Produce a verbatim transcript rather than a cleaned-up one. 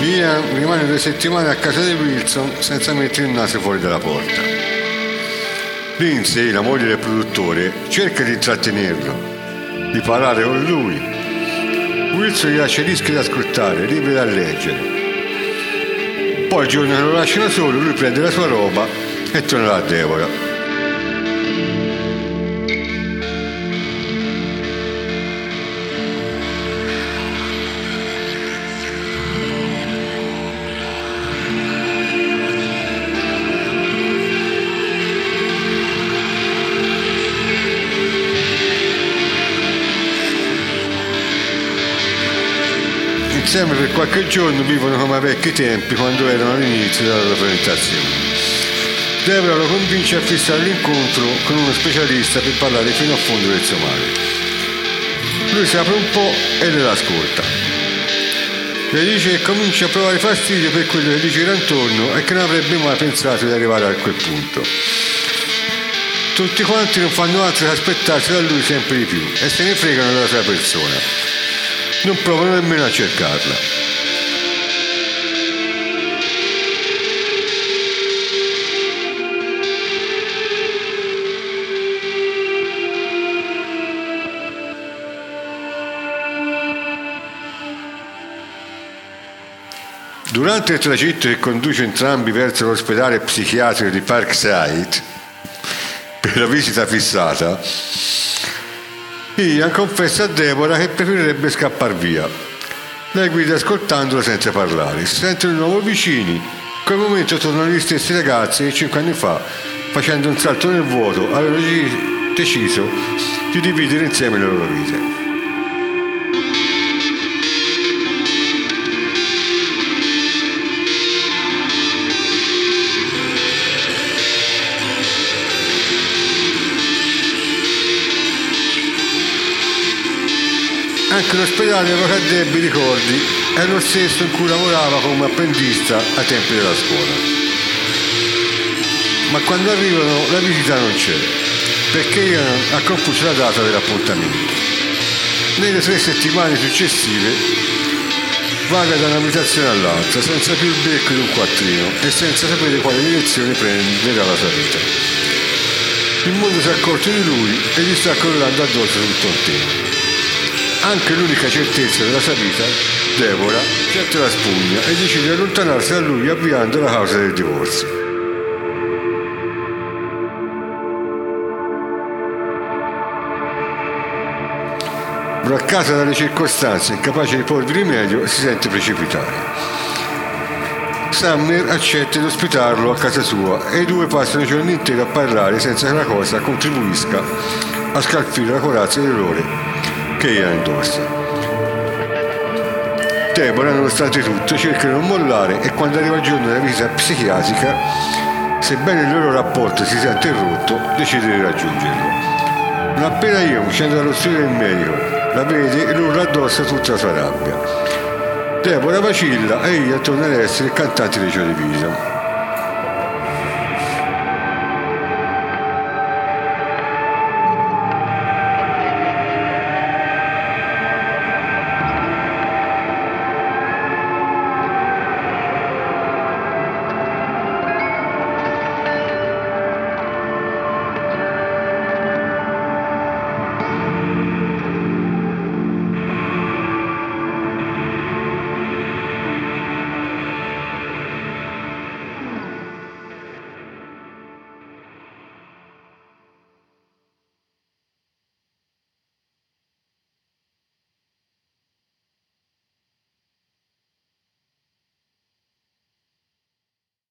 Ian rimane due settimane a casa di Wilson senza mettere il naso fuori dalla porta. Lindsay, la moglie del produttore, cerca di intrattenerlo, di parlare con lui. Wilson gli lascia dischi da ascoltare, libri da leggere. Poi il giorno che lo lasciano solo, lui prende la sua roba e torna da Deborah. Insieme per qualche giorno vivono come ai vecchi tempi, quando erano all'inizio della loro presentazione. Deborah lo convince a fissare l'incontro con uno specialista per parlare fino a fondo del suo male. Lui si apre un po' e le ascolta. Le dice che comincia a provare fastidio per quello che gli gira intorno e che non avrebbe mai pensato di arrivare a quel punto. Tutti quanti non fanno altro che aspettarsi da lui sempre di più e se ne fregano della sua persona. Non provano nemmeno a cercarla. Durante il tragitto che conduce entrambi verso l'ospedale psichiatrico di Parkside per la visita fissata, Ian confessa a Deborah che preferirebbe scappar via. Lei guida ascoltandola senza parlare. Si sentono di nuovo vicini. In quel momento tornano gli stessi ragazzi che cinque anni fa, facendo un salto nel vuoto, avevano deciso di dividere insieme le loro vite. Anche l'ospedale aveva debiti ricordi, è lo stesso in cui lavorava come apprendista ai tempi della scuola. Ma quando arrivano la visita non c'è, perché Ian ha confuso la data dell'appuntamento. Nelle tre settimane successive vaga da un'abitazione all'altra, senza più il becco di un quattrino e senza sapere quale direzione prenderà la sua vita. Il mondo si è accorto di lui e gli sta crollando addosso tutto un tempo. Anche l'unica certezza della sua vita, Deborah, getta la spugna e decide di allontanarsi da lui avviando la causa del divorzio. Braccata dalle circostanze, incapace di porvi rimedio, si sente precipitare. Sumner accetta di ospitarlo a casa sua e i due passano i giorni interi a parlare senza che la cosa contribuisca a scalfire la corazza di dolore che Ian indossa. Deborah, nonostante tutto, cerca di non mollare e quando arriva il giorno della visita psichiatrica, sebbene il loro rapporto si sia interrotto, decide di raggiungerlo. Non appena Ian scende dallo studio del medico, la vede e urla addosso tutta la sua rabbia. Deborah vacilla e Ian torna ad essere il cantante di Joy Division.